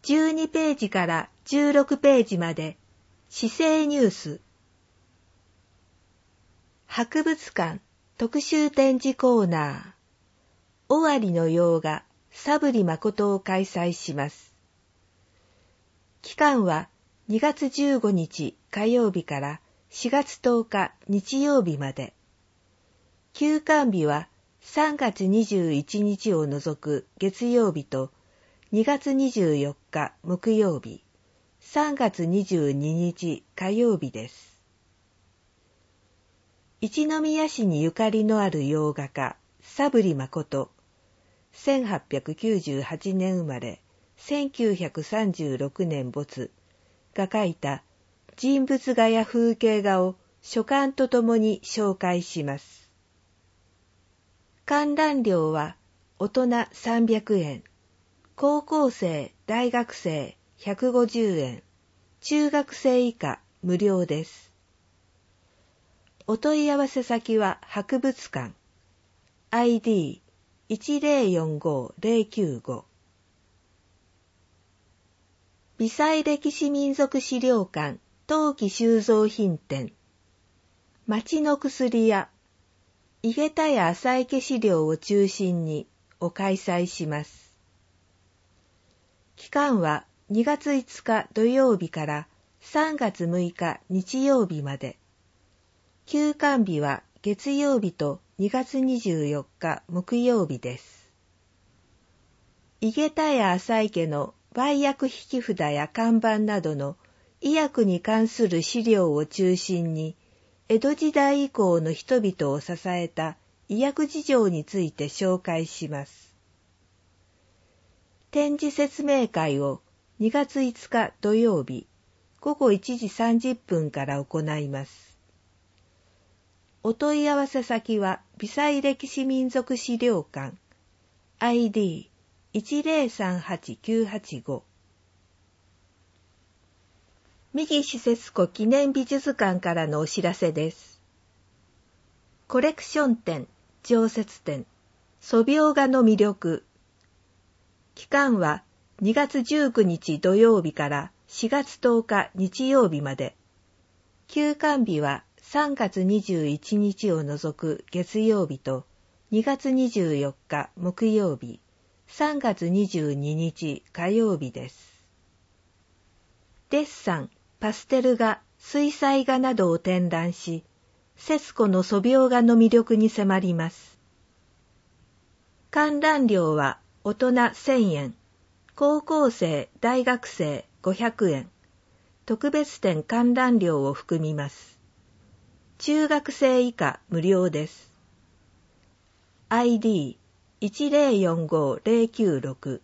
12ページから16ページまで市政ニュース。博物館特集展示コーナー。尾張の洋画佐振誠を開催します。期間は2月15日火曜日から4月10日日曜日まで。休館日は3月21日を除く月曜日と2月24日木曜日、3月22日火曜日です。一宮市にゆかりのある洋画家佐振誠、1898年生まれ、1936年没が描いた人物画や風景画を書簡とともに紹介します。観覧料は大人300円、高校生、大学生150円、中学生以下無料です。お問い合わせ先は博物館 ID1045095 微細歴史民族資料館陶器収蔵品店町の薬屋井桁屋浅池資料を中心にを開催します。期間は2月5日土曜日から3月6日日曜日まで。休館日は月曜日と2月24日木曜日です。井桁屋浅池の売薬引き札や看板などの医薬に関する資料を中心に、江戸時代以降の人々を支えた医薬事情について紹介します。展示説明会を2月5日土曜日午後1時30分から行います。お問い合わせ先は微細歴史民族資料館 ID1038985 三岸節子記念美術館からのお知らせです。コレクション展、常設展、素描画の魅力。期間は2月19日土曜日から4月10日日曜日まで。休館日は3月21日を除く月曜日と2月24日木曜日、3月22日火曜日です。デッサン、パステル画、水彩画などを展覧し、節子の素描画の魅力に迫ります。観覧料は大人1000円、高校生、大学生500円、特別展観覧料を含みます。中学生以下無料です。ID1045096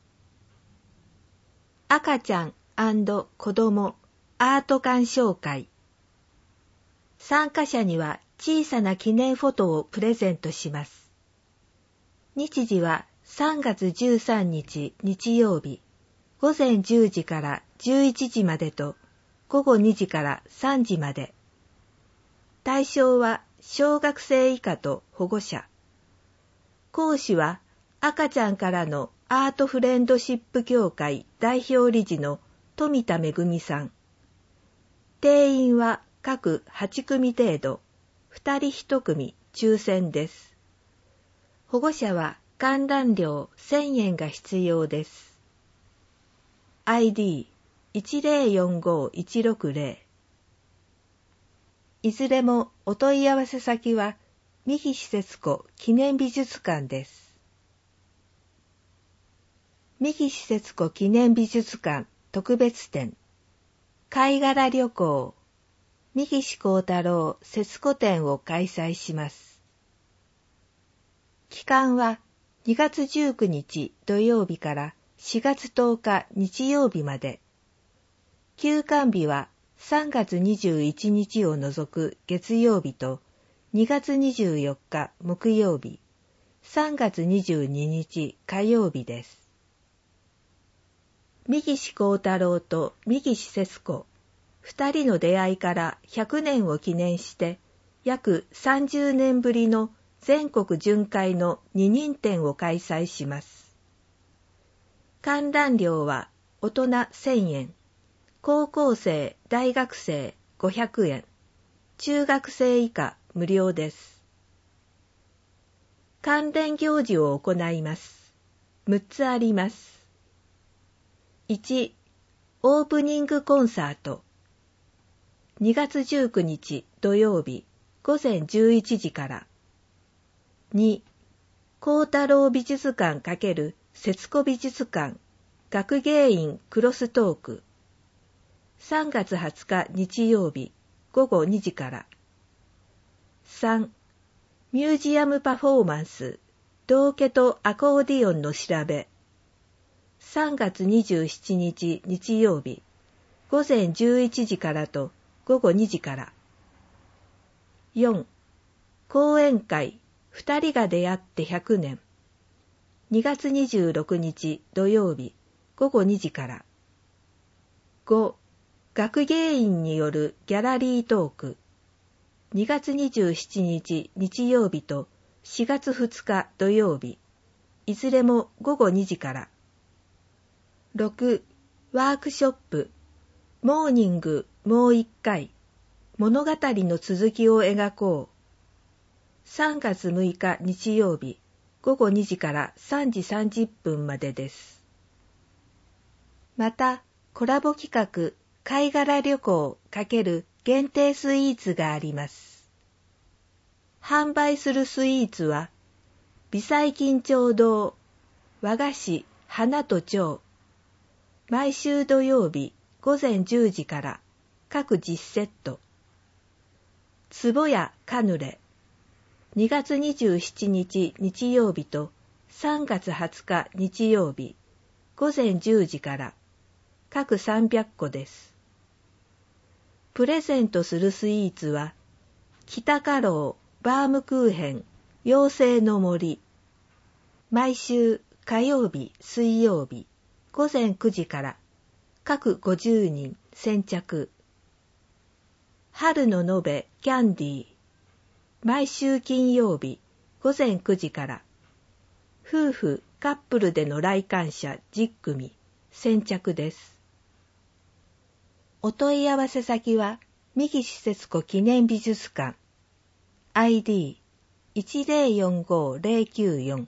赤ちゃん&子供アート鑑賞会。参加者には小さな記念フォトをプレゼントします。日時は3月13日日曜日、午前10時から11時までと午後2時から3時まで。対象は小学生以下と保護者。講師は赤ちゃんからのアートフレンドシップ協会代表理事の富田めぐみさん。定員は各8組程度、2人1組抽選です。保護者は観覧料1000円が必要です。ID1045160 いずれもお問い合わせ先は三岸節子記念美術館です。三岸節子記念美術館特別展貝殻旅行三岸幸太郎節子展を開催します。期間は2月19日土曜日から4月10日日曜日まで。休館日は3月21日を除く月曜日と2月24日木曜日、3月22日火曜日です。三岸幸太郎と三岸節子、2人の出会いから100年を記念して約30年ぶりの全国巡回の二人展を開催します。観覧料は大人1000円、高校生、大学生500円、中学生以下無料です。関連行事を行います。6つあります。1、オープニングコンサート。2月19日土曜日午前11時から。2、幸太郎美術館×節子美術館学芸員クロストーク。3月20日日曜日午後2時から。3、ミュージアムパフォーマンス道化とアコーディオンの調べ。3月27日日曜日午前11時からと午後2時から。4、講演会2人が出会って100年。2月26日土曜日午後2時から。5、学芸員によるギャラリートーク。2月27日日曜日と4月2日土曜日、いずれも午後2時から。6、ワークショップ。モーニングもう一回。物語の続きを描こう。3月6日日曜日、午後2時から3時30分までです。また、コラボ企画、貝殻旅行×限定スイーツがあります。販売するスイーツは、美細金町堂、和菓子、花と蝶。毎週土曜日、午前10時から各10セット。壺やカヌレ。2月27日日曜日と3月20日日曜日、午前10時から各300個です。プレゼントするスイーツは、北家老バームクーヘン妖精の森。毎週火曜日、水曜日、午前9時から各50人先着。春の延べキャンディー。毎週金曜日午前9時から夫婦カップルでの来館者10組先着です。お問い合わせ先は三岸節子記念美術館 ID1045-094。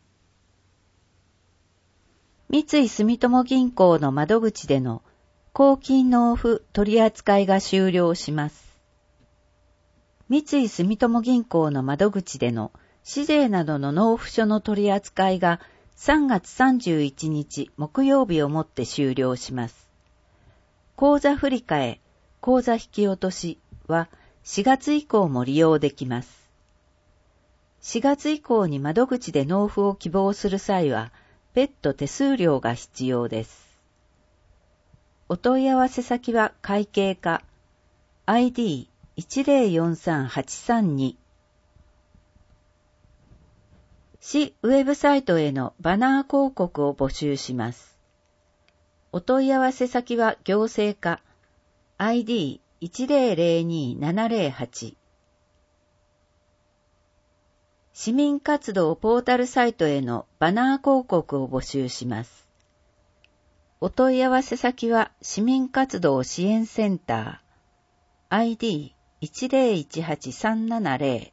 三井住友銀行の窓口での公金納付取扱いが終了します。三井住友銀行の窓口での紙税などの納付書の取り扱いが3月31日木曜日をもって終了します。口座振替、口座引き落としは4月以降も利用できます。4月以降に窓口で納付を希望する際は別途手数料が必要です。お問い合わせ先は会計課 ID1043-832。市ウェブサイトへのバナー広告を募集します。お問い合わせ先は行政課 ID1002-708。市民活動ポータルサイトへのバナー広告を募集します。お問い合わせ先は市民活動支援センター ID1018-370。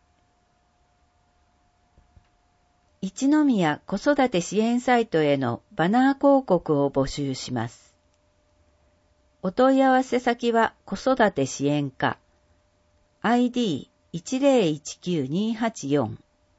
一宮子育て支援サイトへのバナー広告を募集します。お問い合わせ先は子育て支援課 ID1019-284。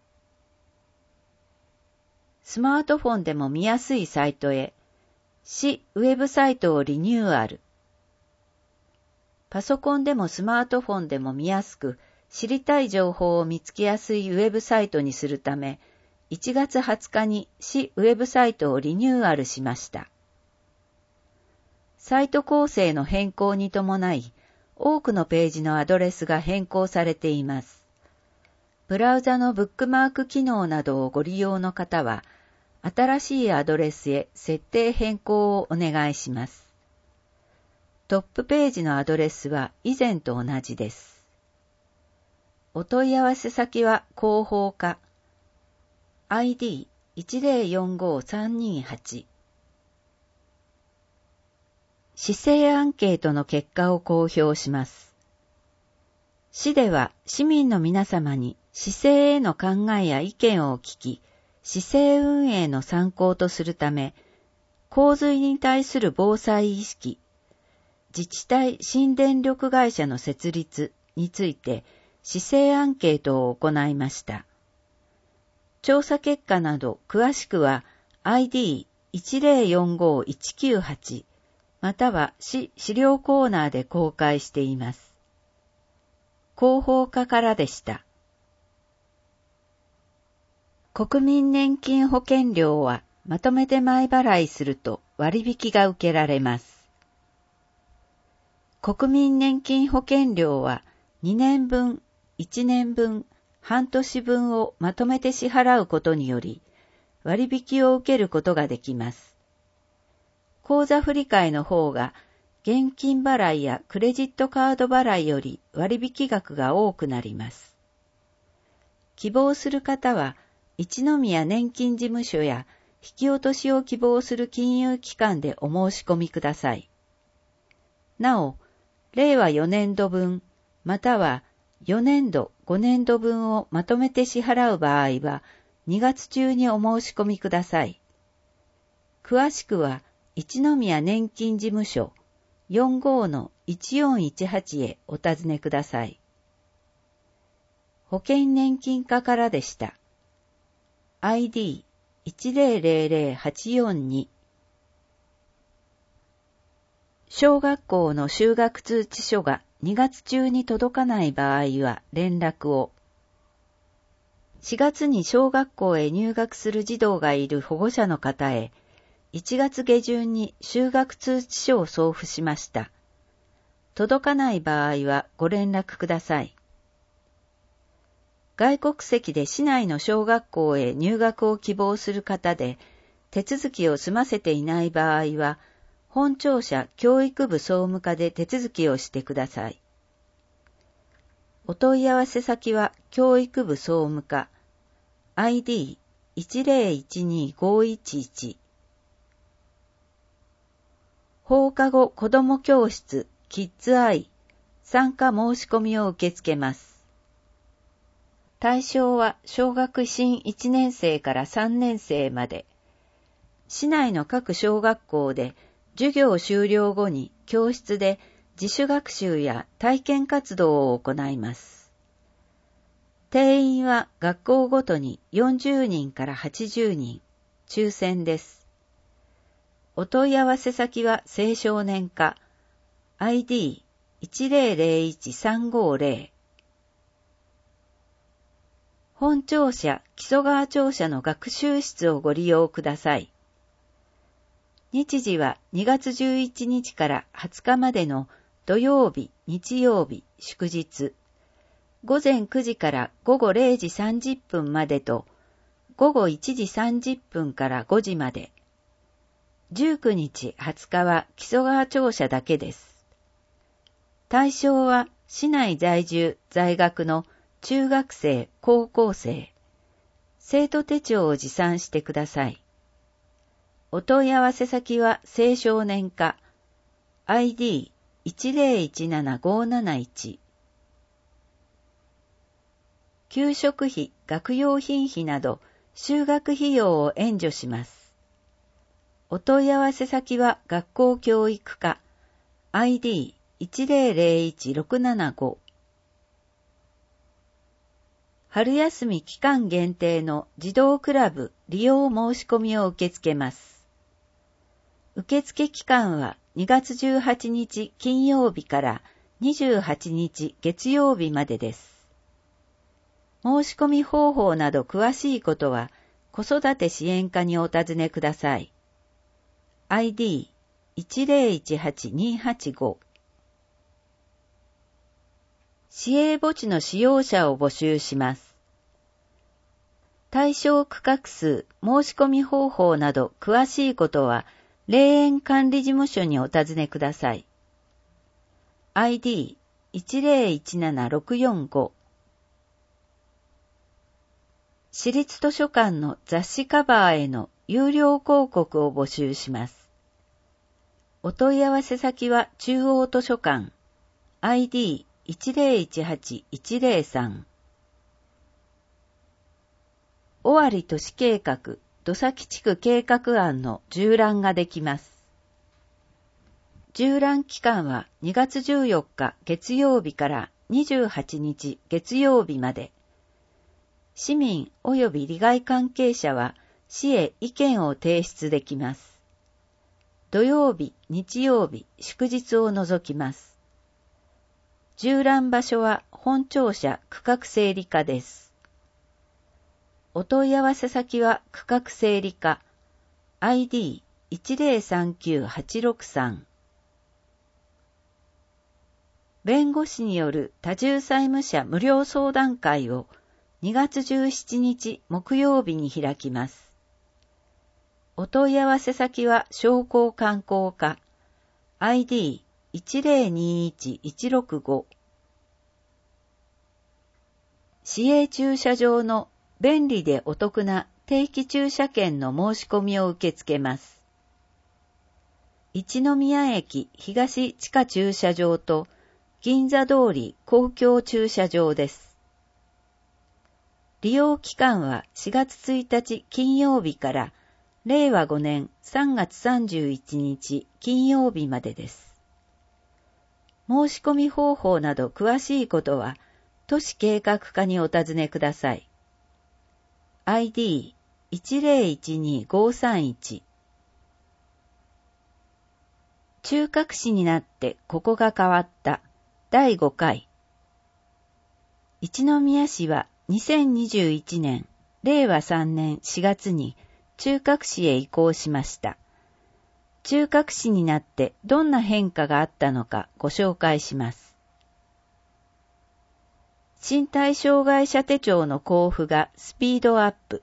スマートフォンでも見やすいサイトへ、市ウェブサイトをリニューアル。パソコンでもスマートフォンでも見やすく、知りたい情報を見つけやすいウェブサイトにするため、1月20日に市ウェブサイトをリニューアルしました。サイト構成の変更に伴い、多くのページのアドレスが変更されています。ブラウザのブックマーク機能などをご利用の方は、新しいアドレスへ設定変更をお願いします。トップページのアドレスは以前と同じです。お問い合わせ先は広報課 ID1045-328。 市政アンケートの結果を公表します。市では市民の皆様に市政への考えや意見を聞き、市政運営の参考とするため、洪水に対する防災意識、自治体新電力会社の設立について市政アンケートを行いました。調査結果など詳しくは ID1045198 または市資料コーナーで公開しています。広報課からでした。国民年金保険料はまとめて前払いすると割引が受けられます。国民年金保険料は2年分、1年分、半年分をまとめて支払うことにより割引を受けることができます。口座振替の方が現金払いやクレジットカード払いより割引額が多くなります。希望する方は一宮年金事務所や引き落としを希望する金融機関でお申し込みください。なお、令和4年度分または4年度5年度分をまとめて支払う場合は2月中にお申し込みください。詳しくは一宮年金事務所 45-1418 へお尋ねください。保険年金課からでした。ID1000842 小学校の就学通知書が2月中に届かない場合は連絡を。4月に小学校へ入学する児童がいる保護者の方へ1月下旬に就学通知書を送付しました。届かない場合はご連絡ください。外国籍で市内の小学校へ入学を希望する方で手続きを済ませていない場合は本庁舎教育部総務課で手続きをしてください。お問い合わせ先は教育部総務課 ID1012511 放課後子ども教室キッズアイ参加申し込みを受け付けます。対象は小学新1年生から3年生まで。市内の各小学校で授業終了後に教室で自主学習や体験活動を行います。定員は学校ごとに40人から80人、抽選です。お問い合わせ先は青少年課 ID1001350 本庁舎木曽川庁舎の学習室をご利用ください。日時は2月11日から20日までの土曜日、日曜日、祝日。午前9時から午後0時30分までと、午後1時30分から5時まで。19日、20日は木曽川庁舎だけです。対象は市内在住、在学の中学生、高校生。生徒手帳を持参してください。お問い合わせ先は青少年課 ID1017571 給食費、学用品費など就学費用を援助します。お問い合わせ先は学校教育課 ID1001675 春休み期間限定の児童クラブ利用申し込みを受け付けます。受付期間は2月18日金曜日から28日月曜日までです。申し込み方法など詳しいことは子育て支援課にお尋ねください。ID1018285 市営墓地の使用者を募集します。対象区画数、申し込み方法など詳しいことは霊園管理事務所にお尋ねください。ID1017645 市立図書館の雑誌カバーへの有料広告を募集します。 お問い合わせ先は中央図書館 ID1018-103 尾張都市計画土崎地区計画案の縦覧ができます。縦覧期間は2月14日月曜日から28日月曜日まで。市民及び利害関係者は市へ意見を提出できます。土曜日、日曜日、祝日を除きます。縦覧場所は本庁舎区画整理課です。お問い合わせ先は区画整理課 ID1039-863 弁護士による多重債務者無料相談会を2月17日木曜日に開きます。お問い合わせ先は商工観光課 ID1021-165 市営駐車場の便利でお得な定期駐車券の申し込みを受け付けます。一宮駅東地下駐車場と銀座通り公共駐車場です。利用期間は4月1日金曜日から令和5年3月31日金曜日までです。申し込み方法など詳しいことは都市計画課にお尋ねください。ID1012-531 中核市になってここが変わった第5回一宮市は2021年令和3年4月に中核市へ移行しました。中核市になってどんな変化があったのかご紹介します。身体障害者手帳の交付がスピードアップ。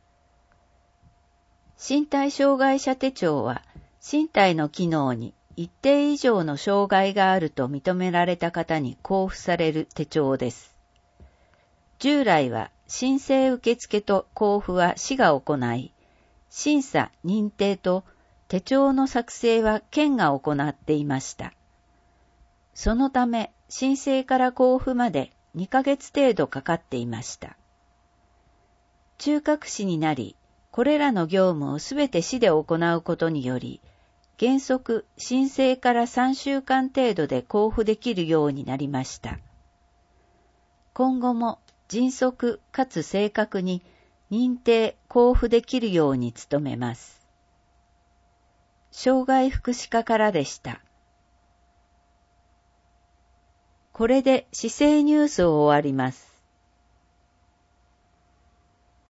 身体障害者手帳は身体の機能に一定以上の障害があると認められた方に交付される手帳です。従来は申請受付と交付は市が行い、審査・認定と手帳の作成は県が行っていました。そのため申請から交付まで2ヶ月程度かかっていました。中核市になり、これらの業務をすべて市で行うことにより、原則申請から3週間程度で交付できるようになりました。今後も迅速かつ正確に認定・交付できるように努めます。障害福祉課からでした。これで市政ニュースを終わります。